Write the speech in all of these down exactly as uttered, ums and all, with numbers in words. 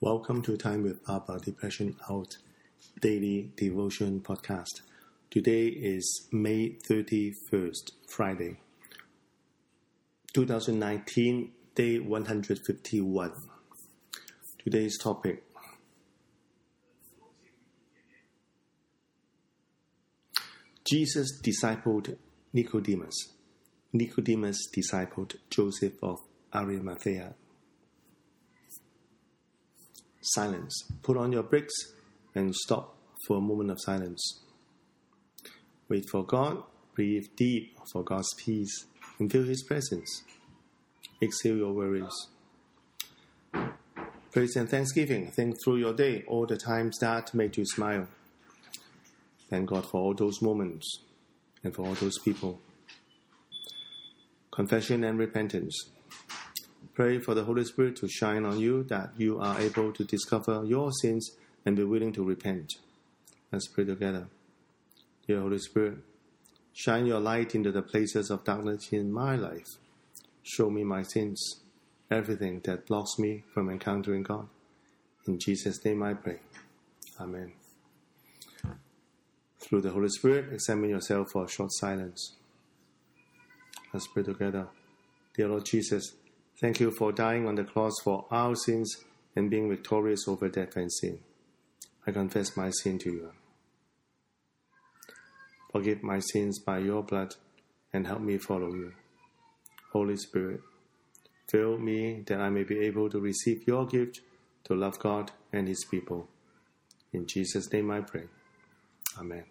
Welcome to Time with Abba Depression Out Daily Devotion Podcast. Today is May thirty-first, Friday, twenty nineteen, day one hundred fifty-one. Today's topic: Jesus discipled Nicodemus. Nicodemus discipled Joseph of Arimathea. Silence. Put on your brakes and stop for a moment of silence. Wait for God. Breathe deep for God's peace and feel His presence. Exhale your worries. Praise and thanksgiving. Think through your day, all the times that made you smile. Thank God for all those moments and for all those people. Confession and repentance. Pray for the Holy Spirit to shine on you, that you are able to discover your sins and be willing to repent. Let's pray together. Dear Holy Spirit, shine your light into the places of darkness in my life. Show me my sins, everything that blocks me from encountering God. In Jesus' name I pray. Amen. Through the Holy Spirit, examine yourself for a short silence. Let's pray together. Dear Lord Jesus, thank you for dying on the cross for our sins and being victorious over death and sin. I confess my sin to you. Forgive my sins by your blood and help me follow you. Holy Spirit, fill me that I may be able to receive your gift to love God and His people. In Jesus' name I pray. Amen.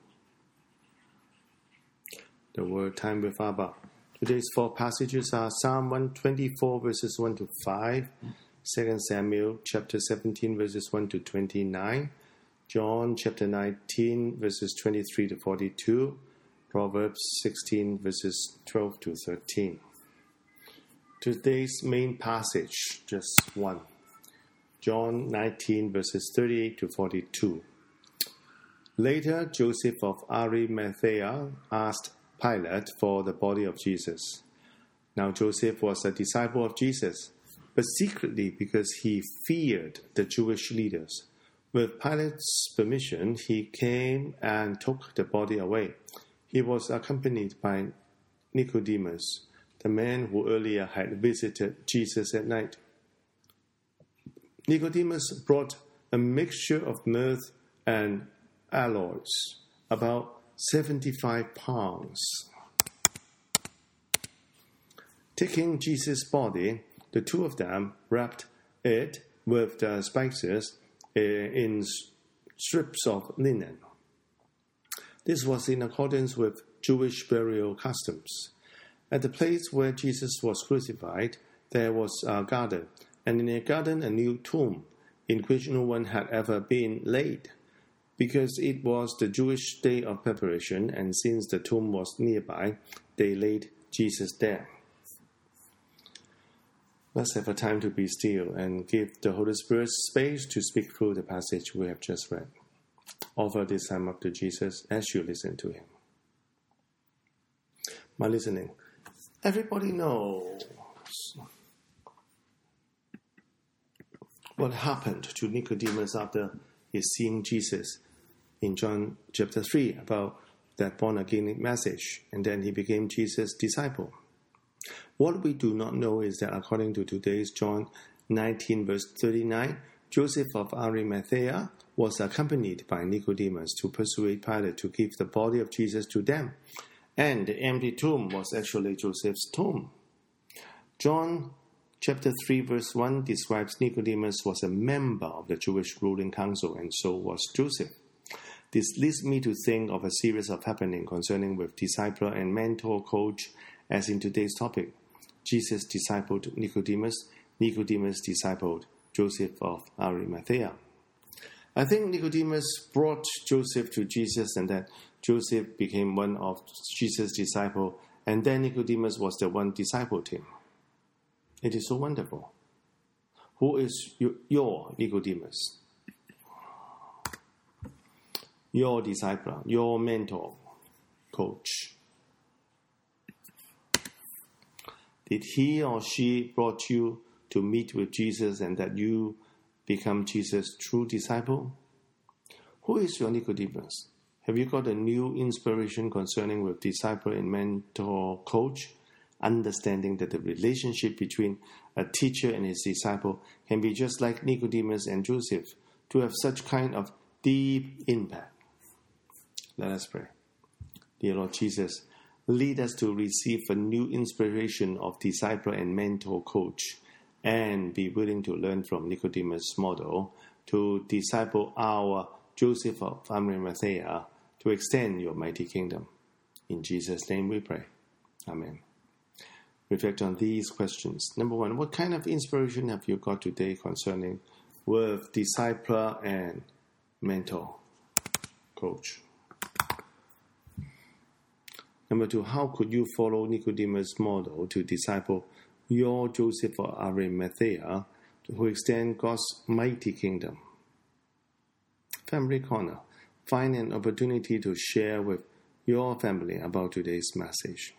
The word Time with Abba. Today's four passages are Psalm one twenty-four, verses one to five, Second Samuel chapter seventeen, verses one to twenty-nine, John chapter nineteen, verses twenty-three to forty-two, Proverbs sixteen, verses twelve to thirteen. Today's main passage, just one, John nineteen, verses thirty-eight to forty-two. Later, Joseph of Arimathea asked Pilate for the body of Jesus. Now Joseph was a disciple of Jesus, but secretly because he feared the Jewish leaders. With Pilate's permission, he came and took the body away. He was accompanied by Nicodemus, the man who earlier had visited Jesus at night. Nicodemus brought a mixture of myrrh and aloes, about seventy-five pounds. Taking Jesus' body, the two of them wrapped it with the spices in strips of linen. This was in accordance with Jewish burial customs. At the place where Jesus was crucified, there was a garden, and in the garden a new tomb, in which no one had ever been laid. Because it was the Jewish day of preparation, and since the tomb was nearby, they laid Jesus there. Let's have a time to be still and give the Holy Spirit space to speak through the passage we have just read. Offer this time up to Jesus as you listen to Him. My listening. Everybody knows what happened to Nicodemus after he seeing Jesus in John chapter three about that born-again message, and then he became Jesus' disciple. What we do not know is that according to today's John nineteen, verse thirty-nine, Joseph of Arimathea was accompanied by Nicodemus to persuade Pilate to give the body of Jesus to them, and the empty tomb was actually Joseph's tomb. John Chapter three, verse one describes Nicodemus was a member of the Jewish ruling council, and so was Joseph. This leads me to think of a series of happenings concerning with discipler and mentor coach, as in today's topic. Jesus discipled Nicodemus, Nicodemus discipled Joseph of Arimathea. I think Nicodemus brought Joseph to Jesus, and that Joseph became one of Jesus' disciples, and then Nicodemus was the one discipled him. It is so wonderful. Who is your Nicodemus? Your disciple, your mentor, coach. Did he or she brought you to meet with Jesus, and that you become Jesus' true disciple? Who is your Nicodemus? Have you got a new inspiration concerning with disciple and mentor coach? Understanding that the relationship between a teacher and his disciple can be just like Nicodemus and Joseph, to have such kind of deep impact. Let us pray. Dear Lord Jesus, lead us to receive a new inspiration of disciple and mentor coach, and be willing to learn from Nicodemus' model to disciple our Joseph of Arimathea to extend your mighty kingdom. In Jesus' name we pray. Amen. Reflect on these questions. Number one, what kind of inspiration have you got today concerning with disciple and mentor coach? Number two, how could you follow Nicodemus' model to disciple your Joseph of Arimathea who extend God's mighty kingdom? Family Corner. Find an opportunity to share with your family about today's message.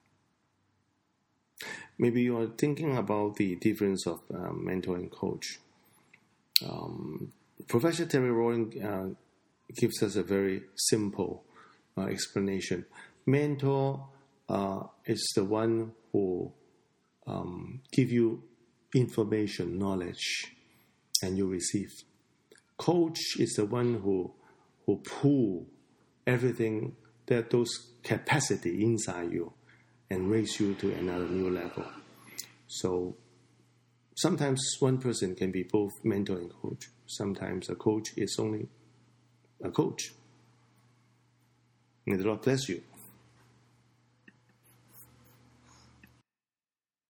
Maybe you are thinking about the difference of uh, mentor and coach. Um, Professor Terry Rowling uh, gives us a very simple uh, explanation. Mentor uh, is the one who um, give you information, knowledge, and you receive. Coach is the one who who pull everything that those capacity inside you and raise you to another new level. So sometimes one person can be both mentor and coach. Sometimes a coach is only a coach. May the Lord bless you.